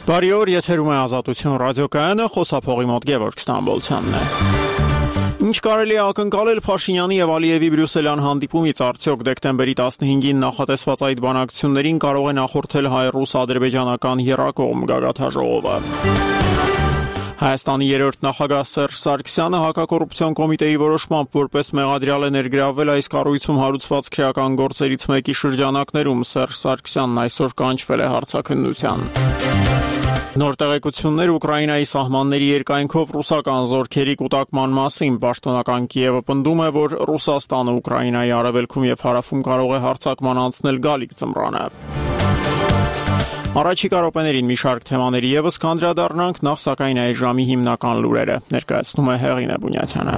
Բարի օր, եթերում է Ազատություն ռադիոկայանը, խոսափողի մոտ Գևորգ Ստամբոլցյանն է։ Ինչ կարելի է ակնկալել Փաշինյանի եւ Ալիևի Բրյուսելյան հանդիպումից, արդյոք դեկտեմբերի 15-ին նախատեսված այդ բանակցություններին կարող է նախորդել հայ-ռուս-ադրբեջանական եռակողմ գագաթաժողովը։ Հայաստանի երրորդ նախագահ Սերժ Սարգսյանը հակակոռուպցիոն կոմիտեի որոշմամբ որպես մեղադրյալ է ներգրավվել այս կառույցում հարուցված քրեական գործերից մեկի շրջանակներում։ Սերժ Սարգսյանն այսօր կանչվել է հարցաքննության։ Նոր տեղեկություններ Ուկրաինայի սահմանների երկայնքով ռուսական զորքերի կուտակման մասին։ Պաշտոնական Կիևը պնդում է, որ Ռուսաստանը Ուկրաինայի արևելքում եւ հարավում կարող է հարձակման անցնել գալիք ձմռանը։ Առաջիկա րոպեներին մի շարք թեմաների եւս կանդրադառնանք, նախ սակայն այս ժամի հիմնական լուրերը ներկայացնում է Հեղինե Բունյաթյանը։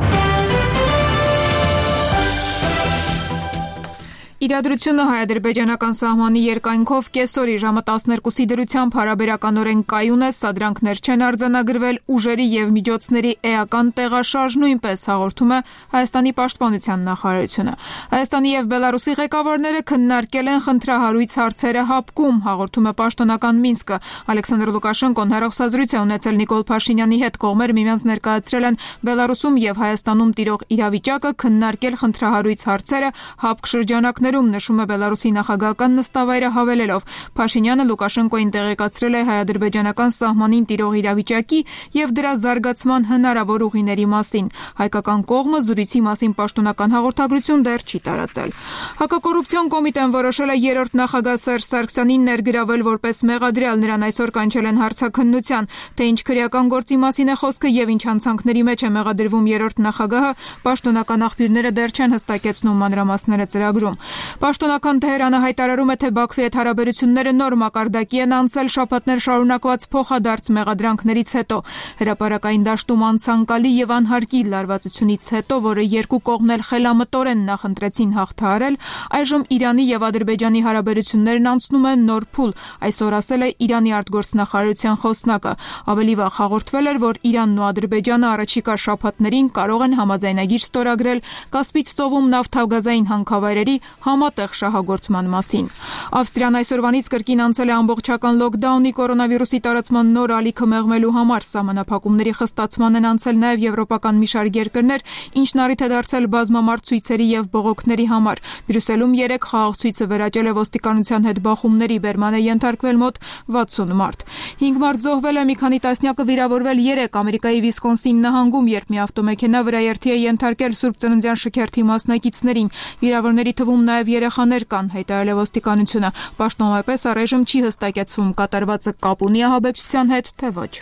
Իրադրությունը հայ-ադրբեջանական սահմանի երկայնքով կեսօրի ժամը 12-ի դրությամբ հարաբերականորեն կայուն է, սադրանքներ չեն արձանագրվել, ուժերի եւ միջոցների էական տեղաշարժ նույնպես, հաղորդում է Հայաստանի պաշտպանության նախարարությունը։ Հայաստանի եւ Բելարուսի ղեկավարները քննարկել են խնդրահարույց հարցերը ՀԱՊԿ-ում, հաղորդում է պաշտոնական Մինսկը։ Ալեքսանդր Լուկաշենկոն հեռախոսազրույց է ունեցել Նիկոլ Փաշինյանի հետ, կողմերը միմյանց ներկայացրել են Բելարուսում եւ Հայաստանում տիրող իրավիճակը, քննարկել խնդրահարույց հարցերը ՀԱՊԿ շրջանակներում, նշում է Բելարուսի նախագահական նստավայրը, հավելելով. Փաշինյանը Լուկաշենկոին տեղեկացրել է հայ-ադրբեջանական սահմանին տիրող իրավիճակի եւ դրա զարգացման հնարավոր ուղիների մասին։ Հայկական կողմը զրույցի մասին պաշտոնական հաղորդագրություն դեռ չի տարածել։ Հակակոռուպցիոն կոմիտեն որոշել է երրորդ նախագահ Սերժ Սարգսյանին ներգրավել որպես մեղադրյալ, նրան այսօր կանչել են հարցաքննության, թե ինչ քրեական գործի մասին է խոսքը եւ ինչ հանցանքների մեջ է մեղադրվում երրորդ նախագահը, պաշտոնական աղբյուրները դեռ չեն հստակեցնում մանրամասները ծրագրում։ Պաշտոնական Թեհրանը հայտարարում է, թե Բաքվի հետ հարաբերությունները նոր մակարդակի են անցել շաբաթներ շարունակված փոխադարձ մեղադրանքներից հետո։ Հրապարակային դաշտում անցանկալի եւ անհարկի լարվածությունից հետո, որը երկու կողմն էլ խելամտորեն նախընտրեցին հաղթահարել, այժմ Իրանի եւ Ադրբեջանի հարաբերություններն անցնում են նոր փուլ, այսօր ասել է Իրանի արտգործնախարարության խոսնակը։ Ավելի վաղ հաղորդվել էր, որ Իրանն ու Ադրբեջանը առաջիկա շաբաթներին կարող են համաձայնագիր ստորագրել Կասպից ծովում նավթագազային հանքավայրերի համատեղ շահագործման մասին։ Ավստրիան այսօրվանից կրկին անցել է ամբողջական լոկդաունի կորոնավիրուսի տարածման նոր ալիքը մեղմելու համար։ Սահմանափակումների խստացման են անցել նաև եվրոպական մի շարք երկրներ, ինչն առիթ է դարձել բազմամարդ ցույցերի եւ բողոքների համար։ Բրյուսելում 3 խաղաղ ցույցը վերաճել է ոստիկանության հետ բախումների, բերման է ենթարկվել մոտ 60 մարդ։ 5 մարդ զոհվել է, մի քանի տասնյակը վիրավորվել 3 Ամերիկայի Վիսկոնսին նահանգում, երբ մի ավտոմեքենա վրաերթի է ենթարկել Սուրբ Ծննդյան շքերթի մասնակիցներին։ Վիրավորների թվում նաև երեխաներ կան, հայտարարել է ոստիկանությունը։ Պաշտոնապես առայժմ չի հստակեցվում կատարվածը կապ ունի ահաբեկչության հետ, թե ոչ։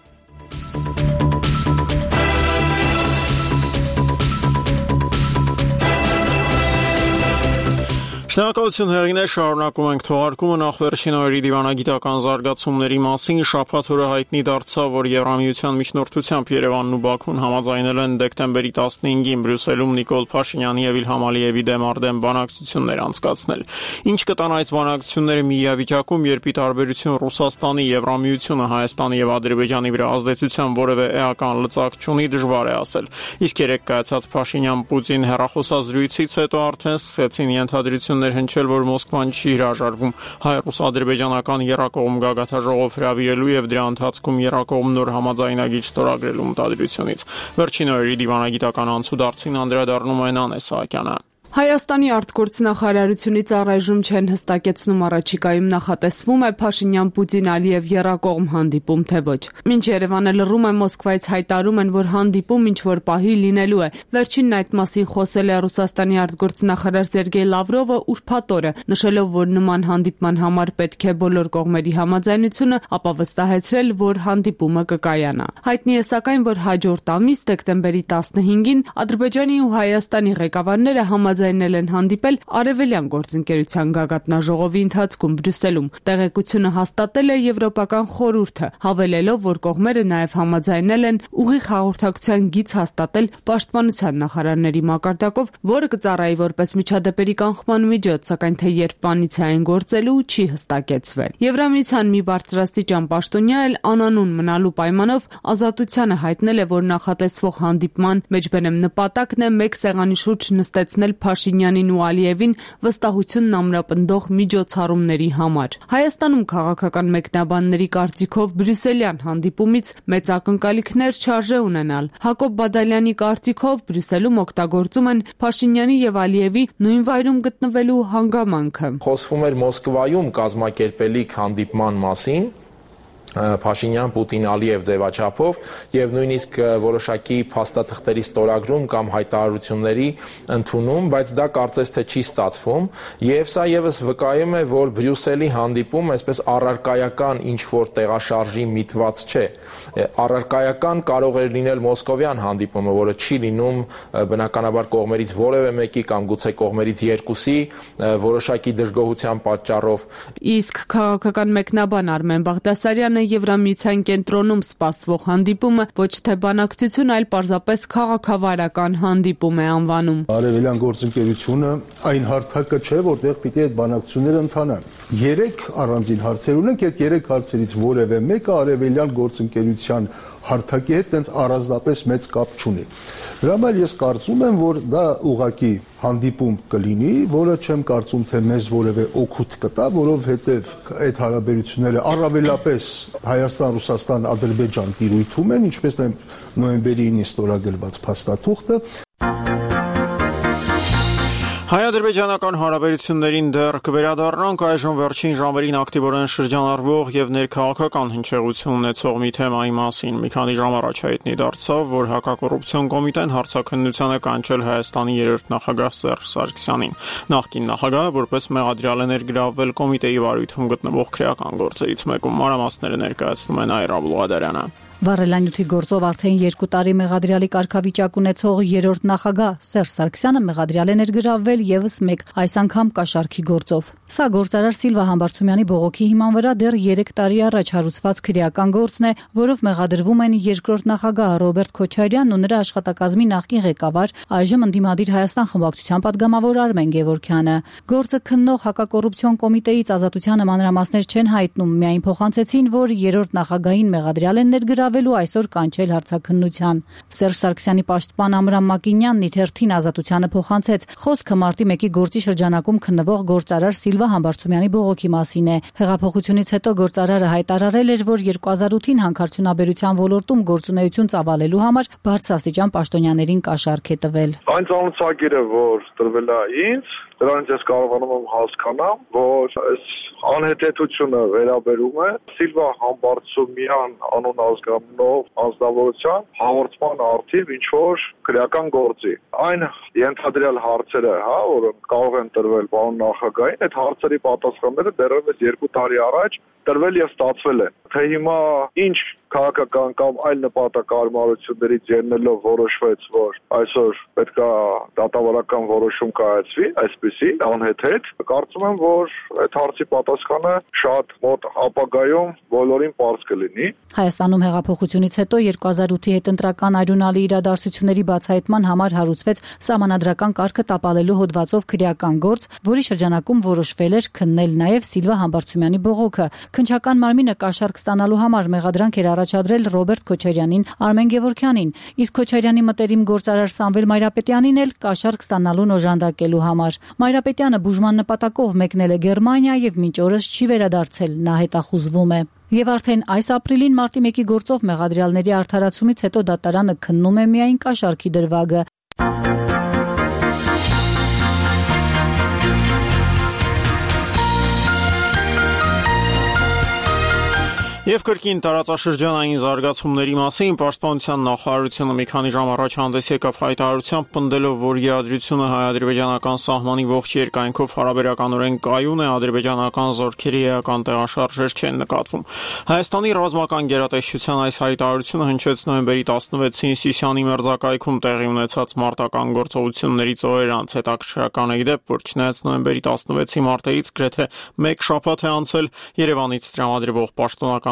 Շնորհակալություն Հեղինե, շարունակում ենք թողարկումը նախ վերջին օրերի դիվանագիտական զարգացումների մասին։ Շաբաթ օրը հայտնի դարձավ, որ Եվրամիության միջնորդությամբ Երևանն ու Բաքուն համաձայնել են դեկտեմբերի 15-ին Բրյուսելում Նիկոլ Փաշինյանի եւ Իլհամ Ալիևի դեմ արդեն բանակցություններ անցկացնել։ Ինչ կտան այս բանակցությունները մի իրավիճակում, երբ ի տարբերություն Ռուսաստանի, Եվրամիությունը Հայաստանի եւ Ադրբեջանի վրա ազդեցության որևէ էական լծակ չունի, դժվար է ասել։ Իսկ երեք կայացած Փաշինյան-Պուտին հեռախոսազրույցից հետո արդեն սկսեցին ենթադրություններ հնչել, որ Մոսկվան չի հրաժարվում հայ-ռուս-ադրբեջանական եռակողմ գագաթաժողով հրավիրելու եւ դրա ընթացքում եռակողմ նոր համաձայնագիր ստորագրելու մտադրությունից։ Վերջին օրերի դիվանագիտական անցուդարձին անդրադառնում է Նանե Սահակյանը։ Հայաստանի արտգործնախարարությունից առայժմ չեն հստակեցնում առաջիկայում նախատեսվում է Փաշինյան-Պուտին-Ալիև եռակողմ հանդիպում, թե ոչ։ Մինչ Երևանը լռում է, Մոսկվայից հայտարարում են, որ հանդիպում ինչ-որ պահի լինելու է։ Վերջինն այդ մասին խոսել է Ռուսաստանի արտգործնախարար Սերգեյ Լավրովը ուրբաթ օրը, նշելով, որ նման հանդիպման համար պետք է բոլոր կողմերի համաձայնությունը, ապա վստահեցրել, որ հանդիպումը կկայանա։ Հայտնի է սակայն, որ հաջորդ ամիս դեկտեմբերի 15-ին Ադրբեջանի ու Հայաստանի ղեկավարները համաձայնել են հանդիպել Արևելյան գործընկերության գագաթնաժողովի ընթացքում Բրյուսելում։ Տեղեկությունը հաստատել է Եվրոպական խորհուրդը, հավելելով, որ կողմերը նաև համաձայնել են ուղիղ հաղորդակցության գիծ հաստատել պաշտպանության նախարարների մակարդակով, որը կծառայի որպես միջադեպերի կանխման միջոց, սակայն թե երբանից է այն գործելու չի հստակեցվել։ Եվրամիության մի բարձրաստիճան պաշտոնյա էլ անանուն մնալու պայմանով Ազատությանը հայտնել է, որ նախատեսվող հանդիպման մեջբերեմ նպատակն է մեկ սեղանի շուրջ նստեցնել Փաշինյանին ու Ալիևին վստահությունն ամրապնդող միջոցառումների համար։ Հայաստանում քաղաքական մեկնաբանների կարծիքով բրյուսելյան հանդիպումից մեծ ակնկալիքներ չարժե ունենալ։ Հակոբ Բադալյանի կարծիքով Բրյուսելում օգտագործում են Փաշինյանի եւ Ալիևի նույն վայրում գտնվելու հանգամանքը։ Խոսվում էր Մոսկվայում կազմակերպելիք հանդիպման մասին Փաշինյան, Պուտին, Ալիև ձևաչափով եւ նույնիսկ որոշակի փաստաթղթերի ստորագրում կամ հայտարարությունների ընդունում, բայց դա կարծես թե չի ստացվում եւ սա եւս վկայում է, որ Բրյուսելի հանդիպում այսպես առարկայական ինչ որ տեղաշարժի միտված չէ։ Առարկայական կարող էր լինել մոսկովյան հանդիպումը, որը չի լինում բնականաբար կողմերից որևէ մեկի կամ գուցե կողմերից երկուսի որոշակի դժգոհության պատճառով։ Իսկ քաղաքական մեկնաբան Արմեն Բաղդասարյանը Եվրամիության կենտրոնում սպասվող հանդիպումը ոչ թե բանակցություն, այլ պարզապես քաղաքավարական հանդիպում է անվանում։ Արևելյան գործընկերությունը այն հարթակը չէ, որտեղ պիտի այդ բանակցությունները ընթանան։ 3 առանձին հարցեր ունենք, այդ 3 հարցերից որևէ մեկը արևելյան գործընկերության հարթակի հետ տենց առանձնապես մեծ կապ չունի։ Դրա համար ես կարծում եմ, որ դա ուղղակի հանդիպում կլինի, որը չեմ կարծում, թե մեզ որևէ օգուտ կտա, որովհետև այդ հարաբերությունները առավելապես Հայաստան-Ռուսաստան-Ադրբեջան տիրույթում են, ինչպես նոյեմբերի 9-ին ստորագրված փաստաթուղթը։ Հայ-ադրբեջանական հարաբերություններին դեռ կվերադառնանք այժմ վերջին ժամերին ակտիվորեն շրջանառվող եւ ներքաղաքական հնչեղություն ունեցող մի թեմայի մասին։ Մի քանի ժամ առաջ հայտնի դարձավ, որ հակակոռուպցիոն կոմիտեն հարցաքննության է կանչել Հայաստանի 3-րդ նախագահ Սերժ Սարգսյանին։ Նախկին նախագահը որպես մեղադրյալ է ներգրավվել կոմիտեի վարույթում գտնվող քրեական գործերից մեկում։ Մանրամասները ներկայացնում է Նաիրա Բլուադարյանը։ Վառելանյութի գործով արդեն 2 տարի մեղադրյալի կարգավիճակ ունեցող 3-րդ նախագահ Սերժ Սարգսյանը մեղադրյալ է ներգրավվել եւս մեկ, այս անգամ կաշառքի գործով։ Սա գործարար Սիլվա Համբարձումյանի բողոքի հիման վրա դեռ 3 տարի առաջ հարուցված քրեական գործն է, որով մեղադրվում են 2-րդ նախագահ Ռոբերտ Քոչարյանն ու նրա աշխատակազմի նախկին ղեկավար, այժմ ընդդիմադիր Հայաստան խմբակցության падգամավոր Արմեն Գևորգյանը։ Գործը քննող հակակոռուպցիոն կոմիտեից Ազատությանը մանրամասներ չեն հայտնում, միայն փոխանցեցին, որ 3-րդ նախագահին մեղադրյալ են ներգրավելու այսօր կանչել հարցաքննության։ Սերժ Սարգսյանի պաշտպան Ամրամ Մակինյանն իր հերթին Ազատությանը փոխանցեց, խոսքը մարտի 1-ի գործի շրջանակում քննվող գործարար Սիլվա Համբարձումյանի բողոքի մասին է։ Հեղափոխությունից հետո գործարարը հայտարարել էր, որ 2008-ին հանքարդյունաբերության ոլորտում գործունեություն ծավալելու համար բարձրաստիճան պաշտոնյաներին կաշառք է տվել։ Այն ծանոթագիրը, որ տրվել է ինձ, դրանից ես կարողանում եմ հասկանամ, որ այս անհետեթությունը վերաբերում է Սիլվա Համբարձումյան անուն ազգանունով անձնավորության հաղորդման արդիվ ինչ-որ քրեական գործի։ Այն ենթադրյալ հարցերը, որը կարող են տրվել պարոն նախագահին, այդ հարցերի պատասխանները դեռևս 2 տարի առաջ տրվել եւ ստացվել են։ Թե հիմա ինչ քաղաքական կամ այլ նպատակարարություններից ելնելով որոշվեց, որ այսօր պետք է դատավարական որոշում կայացվի, այսպեսի անհեթեթ, կարծում եմ, որ այդ հարցի պատասխանը շատ մոտ ապագայում բոլորին պարզ կլինի։ Հայաստանում հեղափոխությունից հետո 2008-ի հետընտրական այրունալի իրադարձությունների բացահայտման համար հարուցվեց սահմանադրական կարգը տապալելու հոդվածով քրեական գործ, որի շրջանակում որոշվել էր քննել նաև Սիլվա Համբարձումյանի բողոքը։ Քննչական մարմինը կաշառք ստանալու համար մեղադրանք էր առաջադրել Ռոբերտ Քոչարյանին, Արմեն Գևորգյանին, իսկ Քոչարյանի մտերիմ գործարար Սամվել Մայրապետյանին էլ կաշառք ստանալուն օժանդակելու համար։ Մայրապետյանը բուժման նպատակով մեկնել է Գերմանիա եւ մինչ օրս չի վերադարձել, նա հետախուզվում է։ Եվ արդեն այս ապրիլին մարտի 1-ի գործով մեղադրյալների արդարացումից հետո դատարանը քննում է միայն կաշառքի դրվագը։ Եվ կրկին տարածաշրջանային զարգացումների մասին Պաշտպանության նախարարությունը մի քանի ժամ առաջ հանդես եկավ հայտարարությամբ պնդելով, որ իրադրությունը հայ-ադրբեջանական սահմանի ողջ երկայնքով հարաբերականորեն կայուն է, ադրբեջանական զորքերի էական տեղաշարժեր չեն նկատվում։ Հայաստանի ռազմական գերատեսչության այս հայտարարությունը հնչեց նոյեմբերի 16-ին Սիսիանի մերձակայքում տեղի ունեցած մարտական գործողություններից օրեր անց։ Հետաքրքրական է դեպ, որ չնայած նոյեմբերի 16-ի մարտերից գրեթե 1 շաբաթ է անցել Երևանից տրամադրվող պաշտոնական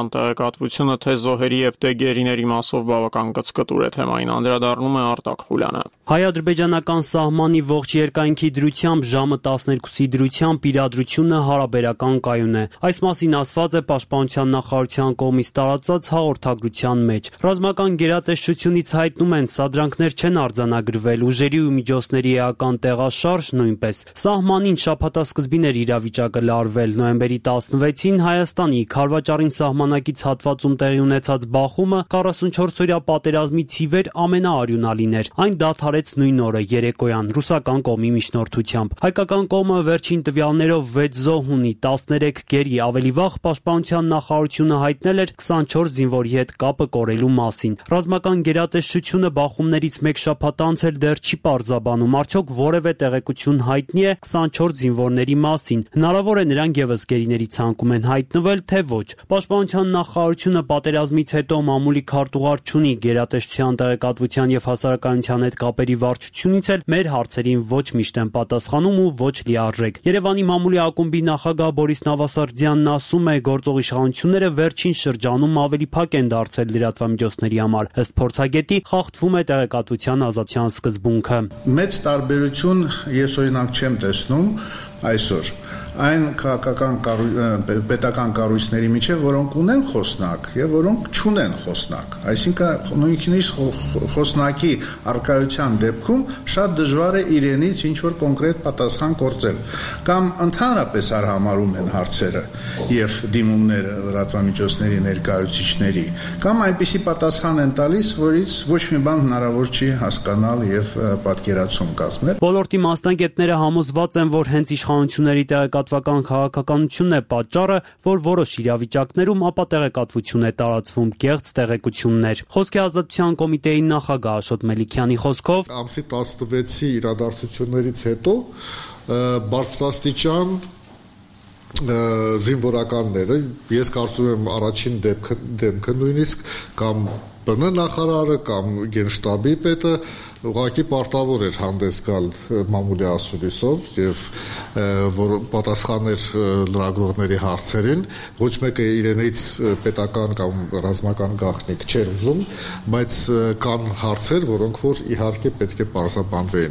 հրապարակության տեղեկատվությունը, թե զոհերի եւ դեգերիների մասով բավական կծկտուր է թեմային անդրադառնում է Արտակ Խուլյանը։ Հայ-ադրբեջանական սահմանի ողջ երկայնքի դրությամբ ժամը 12-ի դրությամբ իրադրությունը հարաբերական կայուն է։ Այս մասին ասված է Պաշտպանության նախարարության կողմից տարածած հաղորդագրության մեջ։ Ռազմական գերատեսչությունից հայտնում են, սադրանքներ չեն արձանագրվել, ուժերի ու միջոցների էական տեղաշարժ նույնպես։ Սահմանին շաբաթասկզբին էր իրավիճակը լարվել։ Նոյեմբերի 16-ին Հայաստանի Քարվաճառին սահմանակից հատվածում տեղի ունեցած բախումը 44-օրյա պատերազմից ի վեր ամենաարյունալին էր։ Այն դադարեց նույն օրը երեկոյան ռուսական կողմի միջնորդությամբ։ Հայկական կողմը վերջին տվյալներով 6 զոհ ունի, 13 գերի, ավելի վաղ Պաշտպանության նախարարությունը հայտնել էր 24 զինվորի հետ կապը կորելու մասին։ Ռազմական գերատեսչությունը բախումներից մեկ շաբաթ անց էլ դեռ չի պարզաբանում, արդյոք որևէ տեղեկություն հայտնի է 24 զինվորների մասին։ Հնարավոր է նրանք եւս գերիների ցանկում են հայտնվել, թե ոչ։ Պաշտպանության նախարարությունը պատերազմից հետո մամուլի քարտուղար չունի, գերատեսչության տեղեկատվության եւ հասարակայնության հետ կապերի վարչությունից էլ մեր հարցերին ոչ միշտ են պատասխանում ու ոչ լիարժեք։ Երևանի մամուլի ակումբի նախագահ Բորիս Նավասարդյանն ասում է, գործող իշխանությունները վերջին շրջանում ավելի փակ են դարձել լրատվամիջոցների համար։ Ըստ փորձագետի, խախտվում է տեղեկատվության ազատության սկզբունքը։ Մեծ տարբերություն ես օրինակ չեմ տեսնում այսօր այն պետական կառույցների միջև, որոնք ունեն խոսնակ եւ որոնք չունեն խոսնակ։ Այսինքն նույնիսկ խոսնակի առկայության դեպքում շատ դժվար է իրենից ինչ որ կոնկրետ պատասխան կորցել, կամ ընդհանրապես արհամարում են հարցերը եւ դիմումները լրատվամիջոցների ներկայացուցիչների, կամ այնպիսի պատասխան են տալիս, որից ոչ մի բան հնարավոր չի հասկանալ եւ պատկերացում կազմել։ Ոլորտի մասնագետները համոզված են, որ հենց իշխանությունների տեղեկատվական քաղաքականությունն է պատճառը, որ որոշ իրավիճակներում ապատեղեկատվություն է տարածվում, կեղծ տեղեկություններ։ Խոսքի ազատության կոմիտեի նախագահ Աշոտ Մելիքյանի խոսքով ամսի 16-ի իրադարձություններից հետո բարձրաստիճան զինվորականները, ես կարծում եմ առաջին դեմքը նույնիսկ կամ ԲՆ նախարարը կամ գենշտաբի պետը ուղղակի պարտավոր էր հանդես գալ մամուլի ասուլիսով եւ որ պատասխաներ լրագրողների հարցերին, ոչ մեկը իրենից պետական կամ ռազմական գաղտնիք չէր ուզում, բայց կան հարցեր, որոնք որ իհարկե պետք է պարզաբանվեին։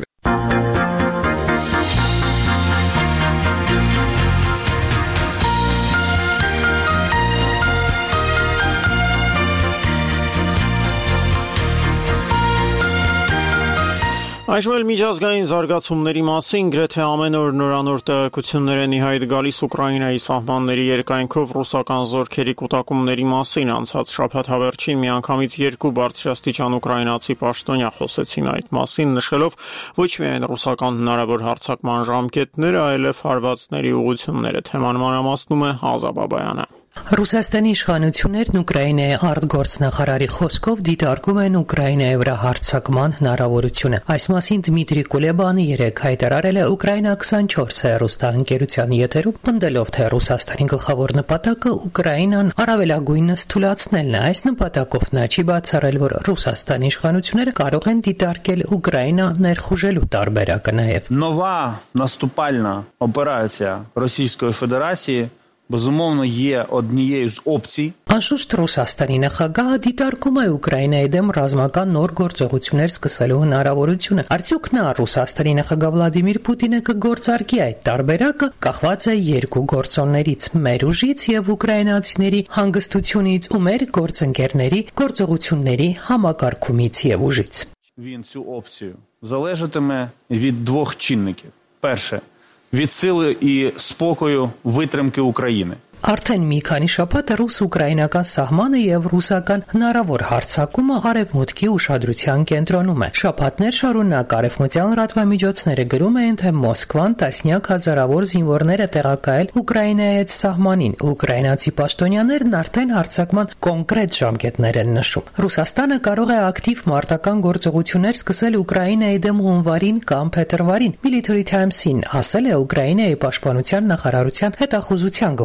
Այժմ էլ միջազգային զարգացումների մասին գրեթե ամեն օր նորանոր տեղեկություններ են ի հայտ գալիս Ուկրաինայի սահմանների երկայնքով ռուսական զորքերի կուտակումների մասին։ Անցած շաբաթ հավերժին միանգամից 2 բարձրաստիճան ուկրաինացի պաշտոնյա խոսեցին այդ մասին, նշելով ոչ միայն ռուսական հնարավոր հարձակման ժամկետները, այլև հարվածների ուղղությունները։ Թեման մանրամասնում է Ազա Բաբայանը։ Ռուսաստանի իշխանություններն Ուկրաինայի արտգործնախարարի խոսքով դիտարկում են Ուկրաինայի վրա հարձակման հնարավորությունը։ Այս մասին Դմիտրի Կուլեբանը երեկ հայտարարել է Ուկրաինա 24 հեռուստաընկերության եթերում, պնդելով, թե Ռուսաստանի գլխավոր նպատակը Ուկրաինան առավելագույնս թուլացնելն է։ Այս նպատակով նա չի բացառել, որ Ռուսաստանի իշխանությունները կարող են դիտարկել Ուկրաինա ներխուժելու տարբերակը նաև։ Նովա наступальна операція Російської Федерації безумовно є однією з опцій. Անշուշտ Ռուսաստանի նախագահը դիտարկում է Ուկրաինայի դեմ ռազմական նոր գործողություններ սկսելու հնարավորությունը։ Արդյոք նա Ռուսաստանի նախագահ Վլադիմիր Պուտինը կգործարկի այդ տարբերակը, կախված է երկու գործոններից՝ մեր ուժից եւ ուկրաինացիների հանգստությունից ու մեր գործընկերների գործողությունների համակարգումից եւ ուժից։ Він цю опцію залежатиме від двох чинників. Перше від сили і спокою витримки України. Արդեն մի քանի շաբաթ ռուս-ուկրաինական սահմանը եւ ռուսական հնարավոր հարձակումը արևմուտքի ուշադրության կենտրոնում է։ Շաբաթներ շարունակ արևմտյան լրատվամիջոցները գրում էին, թե Մոսկվան տասնյակ հազարավոր զինվորներ է տեղակայել Ուկրաինայի հետ սահմանին։ Ուկրաինացի պաշտոնյաներն արդեն հարձակման կոնկրետ ժամկետներ են նշում։ Ռուսաստանը կարող է ակտիվ մարտական գործողություններ սկսել Ուկրաինայի դեմ հունվարին կամ փետրվարին։ Military Times-ին ասել է Ուկրաինայի պաշտպանության նախարարության հետախուզության գլխավոր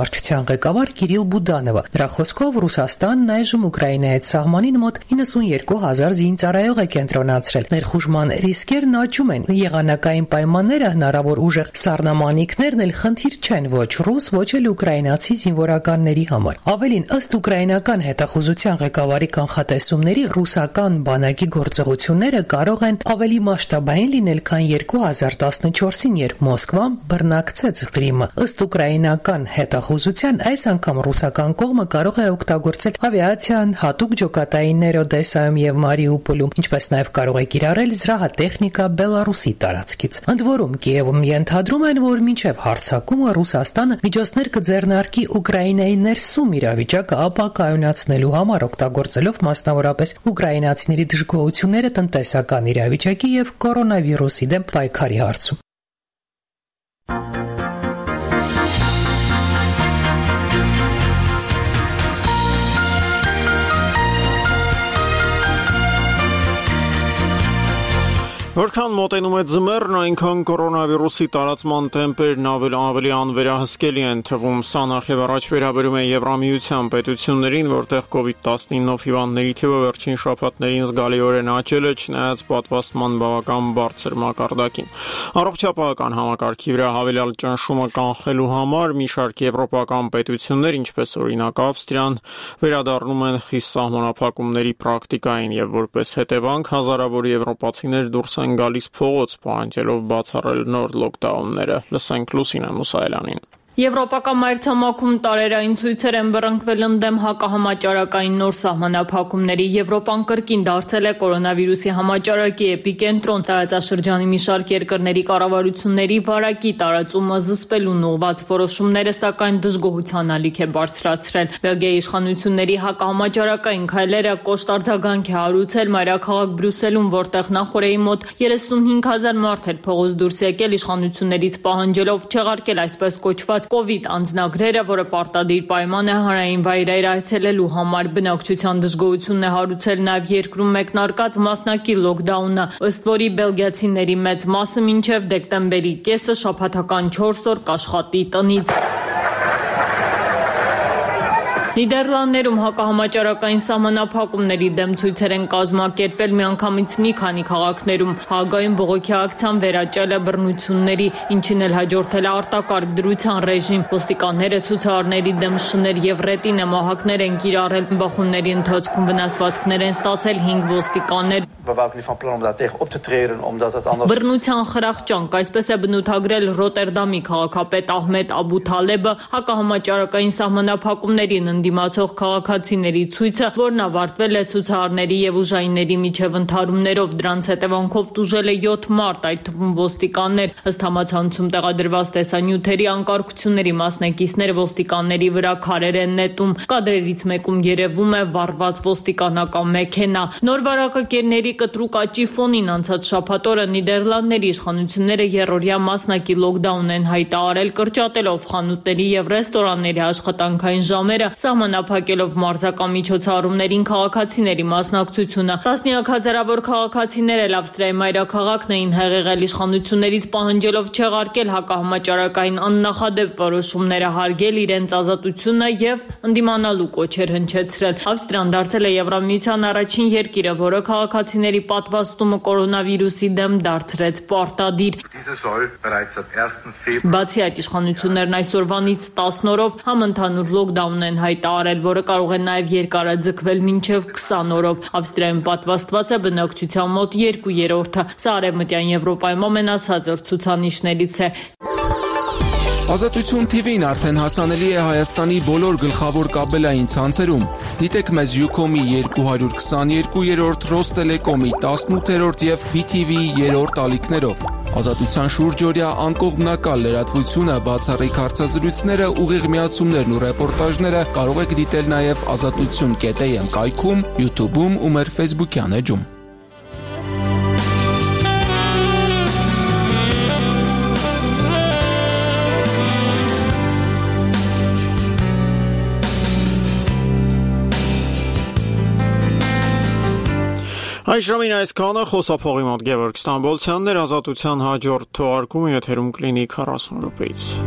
վարչության ղեկավար Կիրիլ Բուդանովը։ Նրա խոսքով Ռուսաստանն այժմ Ուկրաինայի հետ սահմանին մոտ 92,000 զինծառայող է կենտրոնացրել։ Ներխուժման ռիսկերն աճում են։ Եղանակային պայմանները, հնարավոր ուժեղ սառնամանիքներն էլ խնդիր չեն ոչ ռուս, ոչ էլ ուկրաինացի զինվորականների համար։ Ավելին, ըստ ուկրաինական հետախուզության ղեկավարի կանխատեսումների, ռուսական բանակի գործողությունները կարող են ավելի մասշտաբային լինել, քան 2014-ին, երբ Մոսկվան բռնակցեց Ղրիմը։ Ըստ ուկրաինական հետախուզության, այս անգամ ռուսական կողմը կարող է օգտագործել ավիացիան, հատուկ ջոկատայիններ Օդեսայում եւ Մարիուպոլում, ինչպես նաեւ կարող է կիրառել զրահատեխնիկա Բելարուսի տարածքից։ Ընդ որում, Կիևում ենթադրում են, որ մինչև հարձակումը Ռուսաստանը միջոցներ կձեռնարկի Ուկրաինայի ներսում իրավիճակը ապակայունացնելու համար, օգտագործելով մասնավորապես ուկրաինացիների դժգոհությունները տնտեսական իրավիճակի եւ կորոնավիրուսի դեմ պայքարի հարցում։ Որքան մոտենում է ձմեռն, այնքան կորոնավիրուսի տարածման տեմպերն ավելի անվերահսկելի են թվում։ Սա նախ առաջ վերաբերում է Եվրամիության պետություններին, որտեղ COVID-19 հիվանդների թիվը վերջին շաբաթներին զգալիորեն աճել է, չնայած պատվաստման բավական բարձր մակարդակին։ Առողջապահական համակարգի վրա հավելյալ ճնշումը կանխելու համար մի շարք եվրոպական պետություններ, ինչպես օրինակ Ավստրիան, վերադառնում են խիստ սահմանափակումների պրակտիկային եւ որպես հետևանք հազարավոր եվրոպացիներ դուրս են գալիս փողոց, պահանջելով բացառել նոր լոկդաունները։ Լսենք Լուսինե Մուսայելյանին։ Եվրոպական մայրցամաքում տարերային ցույցեր են բռնկվել ընդդեմ հակահամաճարակային նոր սահմանափակումների։ Եվրոպան կրկին դարձել է կորոնավիրուսի համաճարակի էպիկենտրոն։ Տարածաշրջանի մի շարք երկրների կառավարությունների վարակի տարածումը զսպելուն ուղղված որոշումները, սակայն դժգոհության ալիք է բարձրացրել։ Բելգիայի իշխանությունների հակահամաճարակային քայլերը կոշտ արձագանք է հարուցել մայրաքաղաք Բրյուսելում, որտեղ նախորդի մոտ 35,000 մարդ էր փողոց դուրս եկել իշխանություններից պահանջելով չեղարկել այսպես կոչված COVID անձնագրերը, որը պարտադիր պայման է հանրային վայրեր այցելելու համար։ Բնակչության դժգոհությունն է հարուցել նաև երկրում մեկնարկած մասնակի լոկդաունը, ըստ որի բելգիացիների մեծ մասը մինչև դեկտեմբերի կեսը շաբաթական 4 օր կաշխատի տնից։ Նիդերլանդներում հակահամաճարակային սահմանափակումների դեմ ցույցեր են կազմակերպել միանգամից մի քանի քաղաքներում։ Հաագայում բողոքի ակցիան վերաճել է բռնությունների, ինչին էլ հաջորդել է արտակարգ դրության ռեժիմ։ Ոստիկանները ցուցարարների դեմ շներ եւ ռետինե մահակներ են կիրառել։ Բախումների ընթացքում վնասվածքներ են ստացել 5 ոստիկաններ։ Բռնության խրախճանք, այսպես է բնութագրել Ռոտերդամի քաղաքապետ Ահմեդ Աբու Թալեբը հակահամաճարակային սահմանափակումներին ընդդիմացող քաղաքացիների ցույցը, որն ավարտվել է ցուցարարների եւ ուժայինների միջև ընդհարումներով։ Դրանց հետևանքով տուժել է 7 մարդ, այդ թվում ոստիկաններ։ Ըստ համացանցում տեղադրված տեսանյութերի անկարգությունների մասնակիցները ոստիկանների վրա քարեր են նետում։ Կադրերից մեկում երևում է վառված ոստիկանական մեքենա։ Նոր վարակակիրների կտրուկ աճի ֆոնին անցած շաբաթ օրը Նիդերլանդների իշխանությունները երրորդյա մասնակի լոկդաուն են հայտարարել, կրճատելով խանութների եւ ռեստորանների աշխատանքային ժամերը, սահմանափակելով մարզական միջոցառումներին քաղաքացիների մասնակցությունը։ Տասնյակ հազարավոր քաղաքացիներ էլ Ավստրիայի մայրաքաղաքն էին հեղեղել իշխանություններից, պահանջելով չեղարկել հակահամաճարակային աննախադեպ որոշումները, հարգել իրենց ազատությունը եւ ընդդիմանալու կոչեր հնչեցրել։ Ավստրիան դարձել է Եվրամիության առաջին երկիրը, որը քաղաքացիների պատվաստումը կորոնավիրուսի դեմ դարձրեց պարտադիր։ Բացի այդ, իշխանություններն այսօրվանից 10 օրով համընդհանուր լոկդաուն են հայտարարել, որը կարող է նաև երկարաձգվել մինչև 20 օրով։ Ավստրիայում պատվաստված է բնակչության մոտ 2/3-ը։ Սա Արևմտյան Եվրոպայում ամենացածր ցուցանիշներից է։ Ազատություն TV-ն արդեն հասանելի է Հայաստանի բոլոր գլխավոր կաբելային ցանցերում։ Դիտեք մեզ Ucom-ի 222-րդ, Ռոստելեկոմի 18-րդ եւ BTV-ի 3-րդ ալիքներով։ Ազատության շուրջօրյա անկողմնակալ լրատվությունը, բացառիկ հարցազրույցները, ուղիղ միացումներն ու ռեպորտաժները կարող եք դիտել նաեւ azatutsun.am կայքում, YouTube-ում ու մեր Facebook-յան էջում։ Այժմին այսքանը խոսափողի մոտ Գևորգ Ստամբոլցյանն էր, Ազատության հաջորդ թողարկումը եթերում կլինի 40 րոպեից։